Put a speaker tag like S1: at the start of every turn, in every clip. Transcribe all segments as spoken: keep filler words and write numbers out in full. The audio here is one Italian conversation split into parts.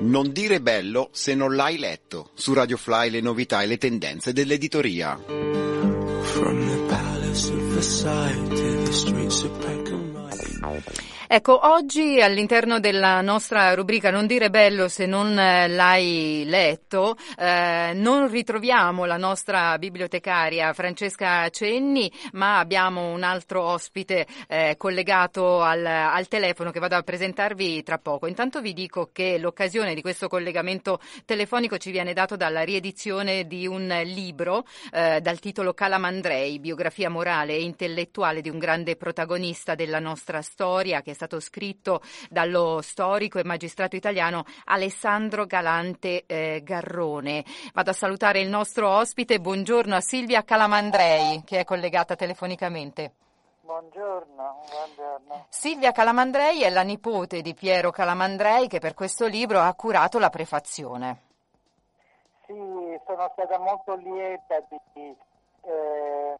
S1: Non dire bello se non l'hai letto. Su Radio Fly le novità e le tendenze dell'editoria. From the palace of Versailles to the streets of Peckham.
S2: Ecco, oggi all'interno della nostra rubrica Non dire bello se non l'hai letto, eh, non ritroviamo la nostra bibliotecaria Francesca Cenni, ma abbiamo un altro ospite eh, collegato al, al telefono che vado a presentarvi tra poco. Intanto vi dico che l'occasione di questo collegamento telefonico ci viene dato dalla riedizione di un libro eh, dal titolo Calamandrei, biografia morale e intellettuale di un grande protagonista della nostra storia, che è stato scritto dallo storico e magistrato italiano Alessandro Galante eh, Garrone. Vado a salutare il nostro ospite. Buongiorno a Silvia Calamandrei, che è collegata telefonicamente.
S3: Buongiorno, buongiorno.
S2: Silvia Calamandrei è la nipote di Piero Calamandrei, che per questo libro ha curato la prefazione.
S3: Sì, sono stata molto lieta di, eh,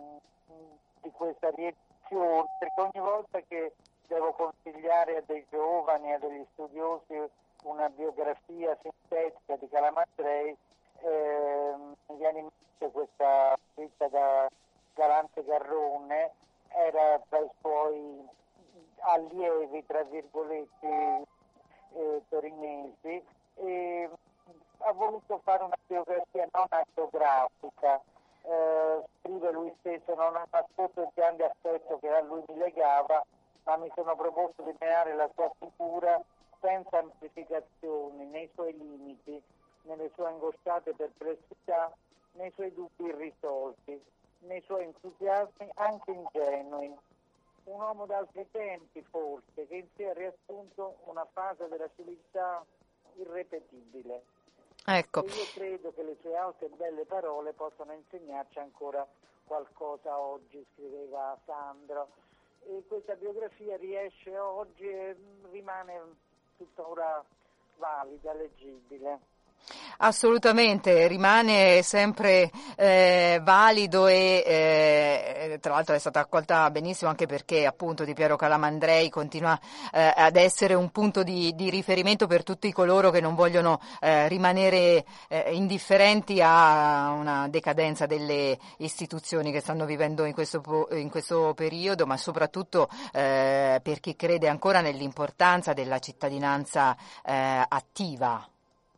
S3: di questa riedizione, perché ogni volta che devo consigliare a dei giovani, a degli studiosi una biografia sintetica di Calamandrei, eh, mi viene in mente questa scritta da Galante Garrone, era tra i suoi allievi, tra virgolette, eh, torinesi, e ha voluto fare una biografia non agiografica. Eh, scrive lui stesso: non ho nascosto il grande affetto che a lui mi legava, ma mi sono proposto di creare la sua figura senza amplificazioni, nei suoi limiti, nelle sue angosciate perplessità, nei suoi dubbi irrisolti, nei suoi entusiasmi anche ingenui. Un uomo d'altri tempi, forse, che in sé ha riassunto una fase della civiltà irrepetibile.
S2: Ecco.
S3: E io credo che le sue alte e belle parole possano insegnarci ancora qualcosa oggi, scriveva Sandro. E questa biografia riesce oggi e rimane tuttora valida, leggibile.
S2: Assolutamente, rimane sempre eh, valido e eh, tra l'altro è stata accolta benissimo, anche perché appunto di Piero Calamandrei continua eh, ad essere un punto di, di riferimento per tutti coloro che non vogliono eh, rimanere eh, indifferenti a una decadenza delle istituzioni che stanno vivendo in questo, in questo periodo, ma soprattutto eh, per chi crede ancora nell'importanza della cittadinanza eh, attiva.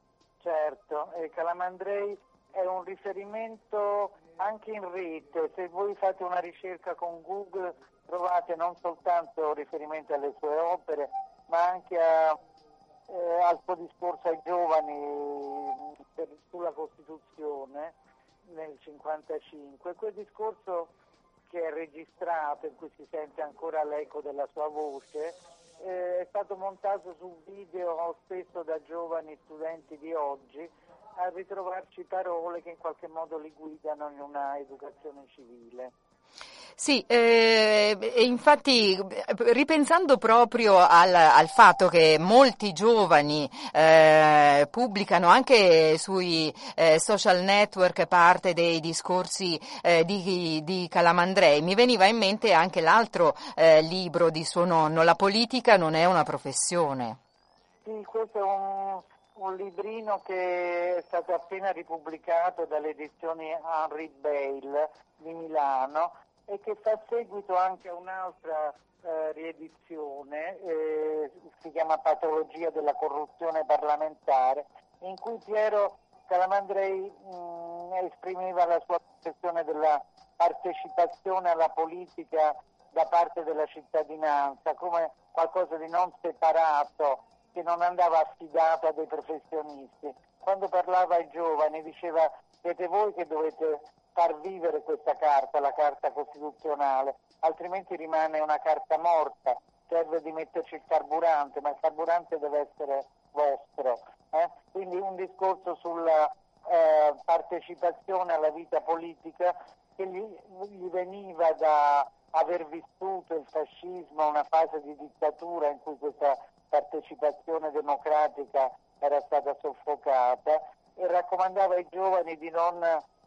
S3: Certo, e Calamandrei è un riferimento anche in rete. Se voi fate una ricerca con Google trovate non soltanto riferimenti alle sue opere, ma anche a, eh, al suo discorso ai giovani per, sulla Costituzione nel cinquantacinque. Quel discorso che è registrato, in cui si sente ancora l'eco della sua voce, Eh, è stato montato su video spesso da giovani studenti di oggi, a ritrovarci parole che in qualche modo li guidano in una educazione civile.
S2: Sì, eh, e infatti ripensando proprio al, al fatto che molti giovani eh, pubblicano anche sui eh, social network parte dei discorsi eh, di, di Calamandrei, mi veniva in mente anche l'altro eh, libro di suo nonno, La politica non è una professione.
S3: Sì, questo è un, un librino che è stato appena ripubblicato dalle edizioni Henri Bale di Milano, e che fa seguito anche a un'altra eh, riedizione, eh, si chiama Patologia della corruzione parlamentare, in cui Piero Calamandrei mh, esprimeva la sua concezione della partecipazione alla politica da parte della cittadinanza come qualcosa di non separato, che non andava affidato a dei professionisti. Quando parlava ai giovani diceva: siete voi che dovete far vivere questa carta, la carta costituzionale, altrimenti rimane una carta morta, serve di metterci il carburante, ma il carburante deve essere vostro. Eh? Quindi un discorso sulla eh, partecipazione alla vita politica che gli, gli veniva da aver vissuto il fascismo, una fase di dittatura in cui questa partecipazione democratica era stata soffocata, e raccomandava ai giovani di non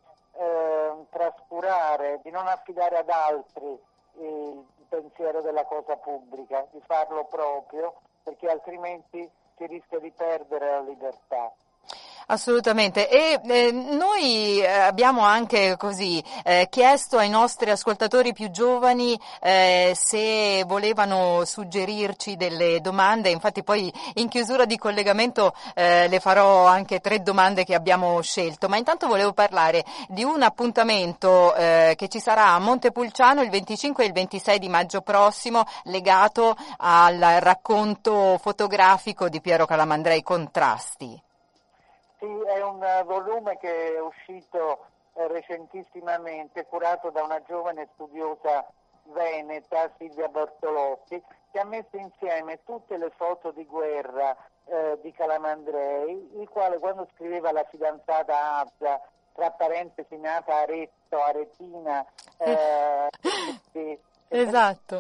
S3: Eh, trascurare, di non affidare ad altri il pensiero della cosa pubblica, di farlo proprio, perché altrimenti si rischia di perdere la libertà.
S2: Assolutamente, e eh, noi abbiamo anche così eh, chiesto ai nostri ascoltatori più giovani eh, se volevano suggerirci delle domande, infatti poi in chiusura di collegamento eh, le farò anche tre domande che abbiamo scelto, ma intanto volevo parlare di un appuntamento eh, che ci sarà a Montepulciano il venticinque e il ventisei di maggio prossimo, legato al racconto fotografico di Piero Calamandrei, Contrasti.
S3: Sì, è un volume che è uscito eh, recentissimamente, curato da una giovane studiosa veneta, Silvia Bertolotti, che ha messo insieme tutte le foto di guerra eh, di Calamandrei, il quale quando scriveva La fidanzata Azza, tra parentesi nata Arezzo, Aretina, eh, e,
S2: esatto.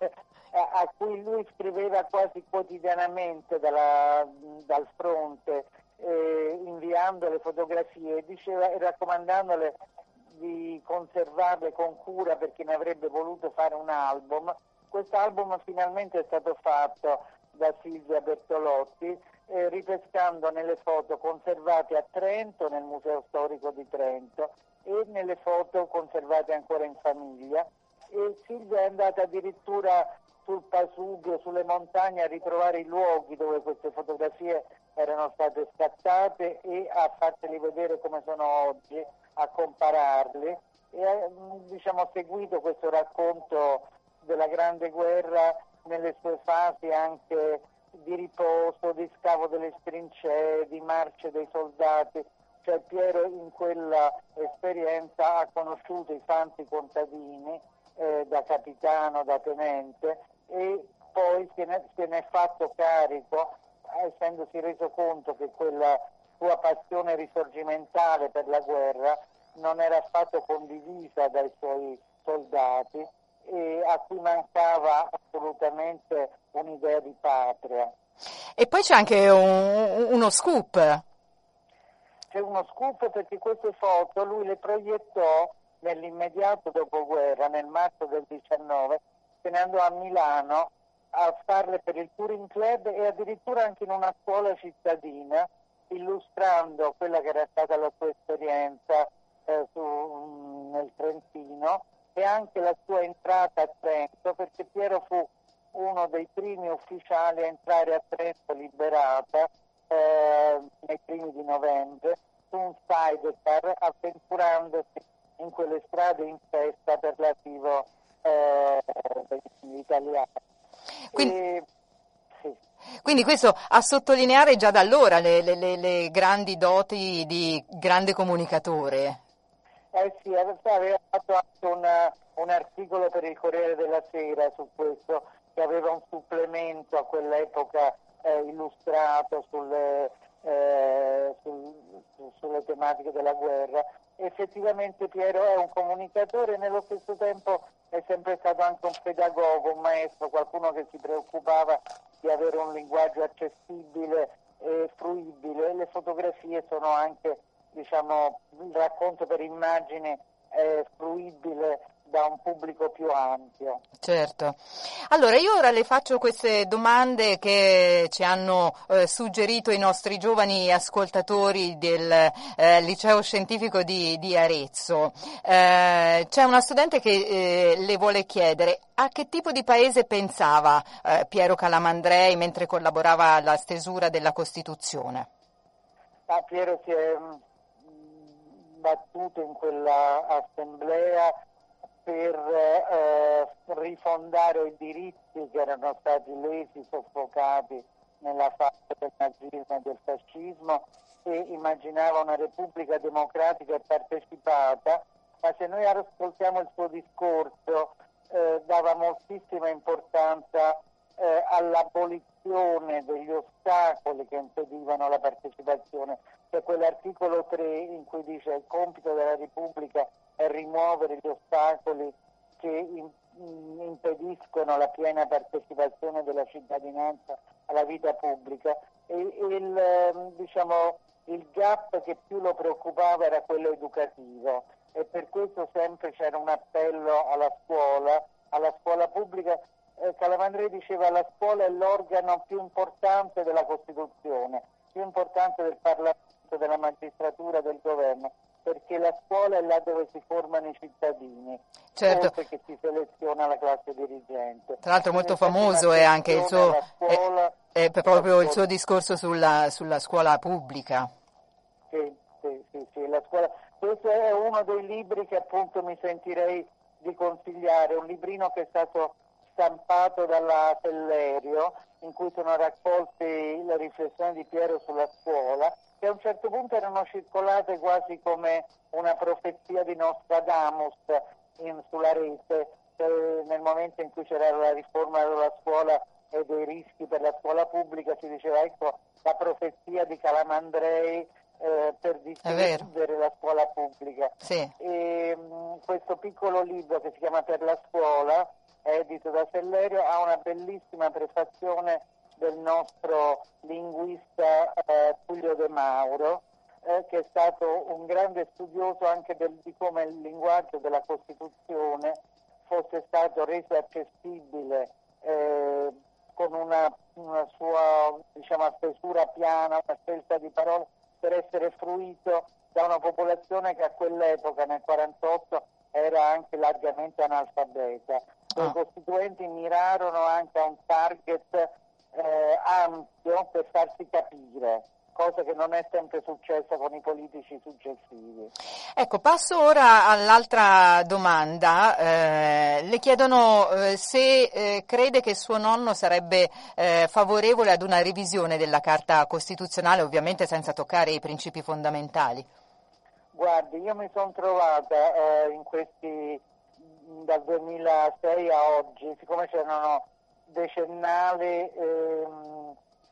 S3: a cui lui scriveva quasi quotidianamente dalla, dal fronte, Eh, inviando le fotografie, diceva e raccomandandole di conservarle con cura perché ne avrebbe voluto fare un album. Quest'album finalmente è stato fatto da Silvia Bertolotti, eh, ripescando nelle foto conservate a Trento, nel Museo Storico di Trento, e nelle foto conservate ancora in famiglia. E Silvia è andata addirittura sul Pasubio, sulle montagne, a ritrovare i luoghi dove queste fotografie erano state scattate e a farteli vedere come sono oggi, a compararli, e ha diciamo, seguito questo racconto della Grande Guerra nelle sue fasi anche di riposo, di scavo delle trincee, di marce dei soldati. Cioè Piero in quella esperienza ha conosciuto i santi contadini eh, da capitano, da tenente, e poi se ne, se ne è fatto carico, essendosi reso conto che quella sua passione risorgimentale per la guerra non era affatto condivisa dai suoi soldati e a cui mancava assolutamente un'idea di patria.
S2: E poi c'è anche un, uno scoop.
S3: C'è uno scoop perché queste foto lui le proiettò nell'immediato dopoguerra, nel marzo del diciannove, se ne andò a Milano a farle per il Touring Club e addirittura anche in una scuola cittadina, illustrando quella che era stata la sua esperienza eh, su, nel Trentino e anche la sua entrata a Trento, perché Piero fu uno dei primi ufficiali a entrare a Trento liberata eh, nei primi di novembre su un sidecar, avventurandosi in quelle strade in festa per l'arrivo eh, degli italiani.
S2: Quindi,
S3: e, sì.
S2: quindi questo a sottolineare già da allora le, le, le, le grandi doti di grande comunicatore.
S3: Eh sì, aveva fatto anche una, un articolo per il Corriere della Sera su questo, che aveva un supplemento a quell'epoca eh, illustrato sulle, eh, sul, sulle tematiche della guerra. Effettivamente Piero è un comunicatore e nello stesso tempo è sempre stato anche un pedagogo, un maestro, qualcuno che si preoccupava di avere un linguaggio accessibile e fruibile. Le fotografie sono anche, diciamo, il racconto per immagine è fruibile da un pubblico più ampio.
S2: Certo. Allora io ora le faccio queste domande che ci hanno eh, suggerito i nostri giovani ascoltatori del eh, liceo scientifico di, di Arezzo. Eh, c'è una studente che eh, le vuole chiedere a che tipo di paese pensava eh, Piero Calamandrei mentre collaborava alla stesura della Costituzione.
S3: Ah, Piero si è mh, battuto in quella assemblea per eh, rifondare i diritti che erano stati lesi, soffocati nella fase del nazismo e del fascismo, e immaginava una repubblica democratica e partecipata, ma se noi ascoltiamo il suo discorso eh, dava moltissima importanza eh, all'abolizione degli ostacoli che impedivano la partecipazione. C'è quell'articolo tre in cui dice il compito della Repubblica è rimuovere gli ostacoli che in, in, impediscono la piena partecipazione della cittadinanza alla vita pubblica, e il, diciamo, il gap che più lo preoccupava era quello educativo, e per questo sempre c'era un appello alla scuola, alla scuola pubblica, eh, Calamandrei diceva la scuola è l'organo più importante della Costituzione, più importante del Parlamento, della magistratura, del governo, perché la scuola è là dove si formano i cittadini,
S2: certo.
S3: oltre che si seleziona la classe dirigente.
S2: Tra l'altro molto famoso è anche il suo,
S3: scuola,
S2: è, è proprio il suo discorso sulla, sulla scuola pubblica.
S3: Sì, sì, sì, sì, la scuola. Questo è uno dei libri che appunto mi sentirei di consigliare, un librino che è stato stampato dalla Sellerio, in cui sono raccolte le riflessioni di Piero sulla scuola, che a un certo punto erano circolate quasi come una profezia di Nostradamus in, sulla rete, eh, nel momento in cui c'era la riforma della scuola e dei rischi per la scuola pubblica, si diceva ecco la profezia di Calamandrei eh, per distruggere la scuola pubblica.
S2: Sì.
S3: E, mh, questo piccolo libro che si chiama Per la scuola, edito da Sellerio, ha una bellissima prefazione del nostro linguista eh, Tullio De Mauro, eh, che è stato un grande studioso anche del, di come il linguaggio della Costituzione fosse stato reso accessibile eh, con una, una sua, diciamo, stesura piana, una scelta di parole per essere fruito da una popolazione che a quell'epoca, nel quarantotto, era anche largamente analfabeta.
S2: Ah.
S3: I costituenti mirarono anche a un target eh, ampio per farsi capire, cosa che non è sempre successa con i politici successivi.
S2: Ecco, passo ora all'altra domanda. Eh, le chiedono eh, se eh, crede che suo nonno sarebbe eh, favorevole ad una revisione della Carta Costituzionale, ovviamente senza toccare i principi fondamentali.
S3: Guardi, io mi sono trovata eh, in questi dal duemilasei a oggi, siccome c'erano decennali ehm,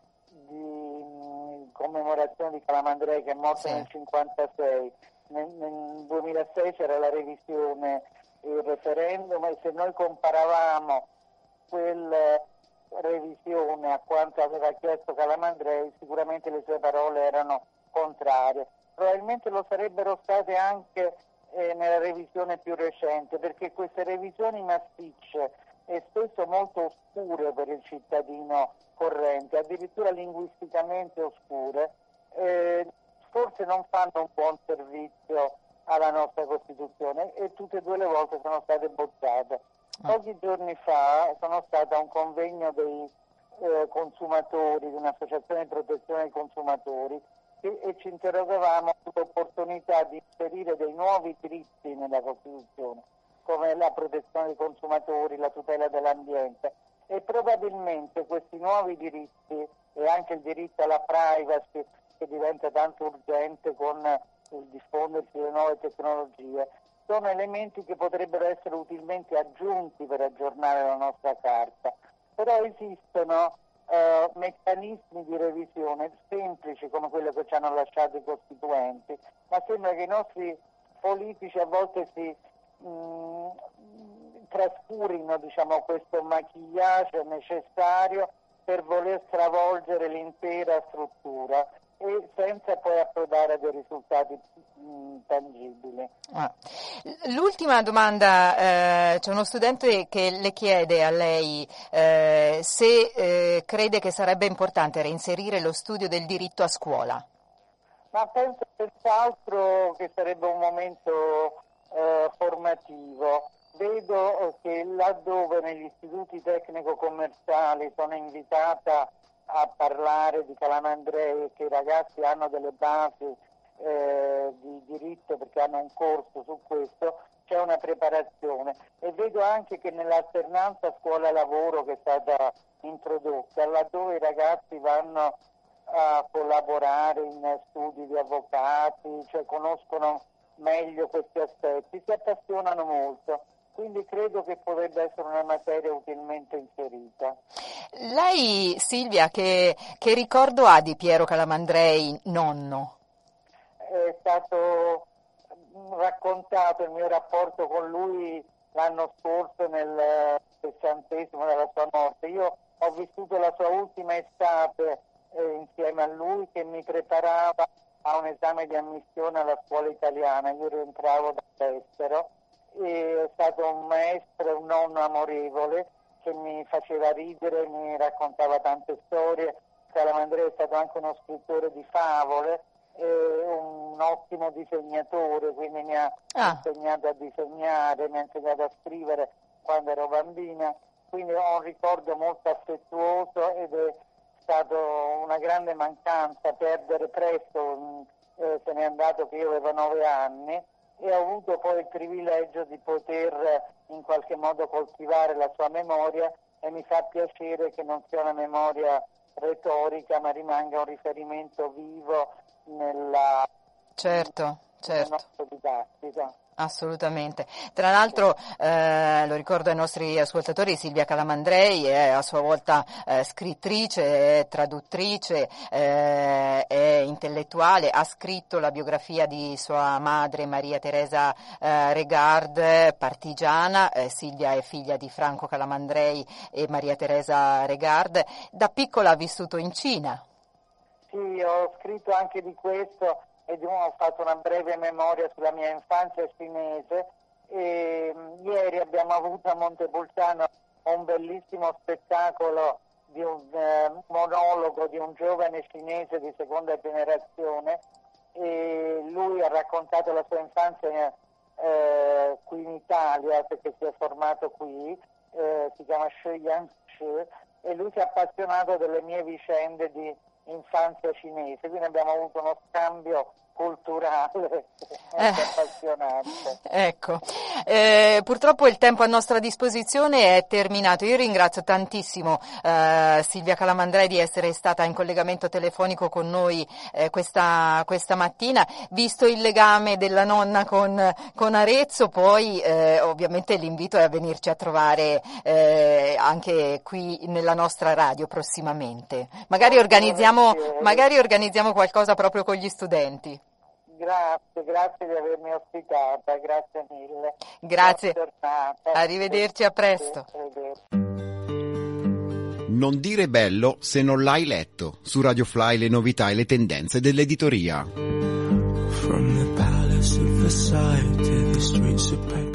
S3: di commemorazione di Calamandrei che è morto sì. nel cinquantasei, nel, nel duemilasei c'era la revisione, il referendum, e se noi comparavamo quella revisione a quanto aveva chiesto Calamandrei, sicuramente le sue parole erano contrarie. Probabilmente lo sarebbero state anche eh, nella revisione più recente, perché queste revisioni massicce e spesso molto oscure per il cittadino corrente, addirittura linguisticamente oscure, eh, forse non fanno un buon servizio alla nostra Costituzione e tutte e due le volte sono state bocciate. Pochi giorni fa sono stata a un convegno dei eh, consumatori, di un'associazione di protezione dei consumatori, e, e ci interrogavamo sull'opportunità di inserire dei nuovi diritti nella Costituzione, come la protezione dei consumatori, la tutela dell'ambiente, e probabilmente questi nuovi diritti e anche il diritto alla privacy, che diventa tanto urgente con il diffondersi delle nuove tecnologie, sono elementi che potrebbero essere utilmente aggiunti per aggiornare la nostra Carta. Però esistono eh, meccanismi di revisione semplici come quello che ci hanno lasciato i costituenti, ma sembra che i nostri politici a volte si mh, trascurino, diciamo, questo maquillage necessario per voler stravolgere l'intera struttura e senza poi approdare a dei risultati mh, tangibili.
S2: Ah. L'ultima domanda, eh, c'è uno studente che le chiede a lei eh, se eh, crede che sarebbe importante reinserire lo studio del diritto a scuola.
S3: Ma penso senz'altro che sarebbe un momento eh, formativo. Vedo che laddove negli istituti tecnico-commerciali sono invitata a parlare di Calamandrei e che i ragazzi hanno delle basi eh, di diritto perché hanno un corso su questo, c'è una preparazione, e vedo anche che nell'alternanza scuola-lavoro che è stata introdotta, laddove i ragazzi vanno a collaborare in studi di avvocati, cioè conoscono meglio questi aspetti, si appassionano molto. Quindi credo che potrebbe essere una materia utilmente inserita.
S2: Lei, Silvia, che, che ricordo ha di Piero Calamandrei, nonno?
S3: È stato raccontato il mio rapporto con lui l'anno scorso, nel sessantesimo della sua morte. Io ho vissuto la sua ultima estate eh, insieme a lui, che mi preparava a un esame di ammissione alla scuola italiana. Io rientravo dall'estero. È stato un maestro, un nonno amorevole, che mi faceva ridere, mi raccontava tante storie. Calamandrei è stato anche uno scrittore di favole, e un ottimo disegnatore, quindi mi ha ah. insegnato a disegnare, mi ha insegnato a scrivere quando ero bambina, quindi ho un ricordo molto affettuoso ed è stato una grande mancanza perdere presto, eh, se n'è andato che io avevo nove anni e ho avuto poi il privilegio di poter in qualche modo coltivare la sua memoria e mi fa piacere che non sia una memoria retorica ma rimanga un riferimento vivo nella
S2: certo, certo.
S3: nel nostro dibattito.
S2: Assolutamente. Tra l'altro, eh, lo ricordo ai nostri ascoltatori, Silvia Calamandrei è a sua volta eh, scrittrice, è traduttrice, eh, è intellettuale, ha scritto la biografia di sua madre Maria Teresa eh, Regard, partigiana. eh, Silvia è figlia di Franco Calamandrei e Maria Teresa Regard. Da piccola ha vissuto in Cina.
S3: Sì, ho scritto anche di questo. E ho fatto una breve memoria sulla mia infanzia cinese e um, ieri abbiamo avuto a Montepulciano un bellissimo spettacolo di un eh, monologo di un giovane cinese di seconda generazione e lui ha raccontato la sua infanzia eh, qui in Italia perché si è formato qui, eh, si chiama Shi Yang-shi e lui si è appassionato delle mie vicende di infanzia cinese, quindi abbiamo avuto uno scambio culturale molto
S2: eh,
S3: appassionante.
S2: Ecco, eh, purtroppo il tempo a nostra disposizione è terminato. Io ringrazio tantissimo eh, Silvia Calamandrei di essere stata in collegamento telefonico con noi eh, questa, questa mattina. Visto il legame della nonna con, con Arezzo, poi eh, ovviamente l'invito è a venirci a trovare eh, anche qui nella nostra radio prossimamente. Magari organizziamo, magari organizziamo qualcosa proprio con gli studenti.
S3: Grazie, grazie di avermi ospitata, grazie mille.
S2: Grazie, arrivederci, a presto.
S1: Non dire bello se non l'hai letto. Su Radio Fly le novità e le tendenze dell'editoria. From the palace of Versailles to the streets of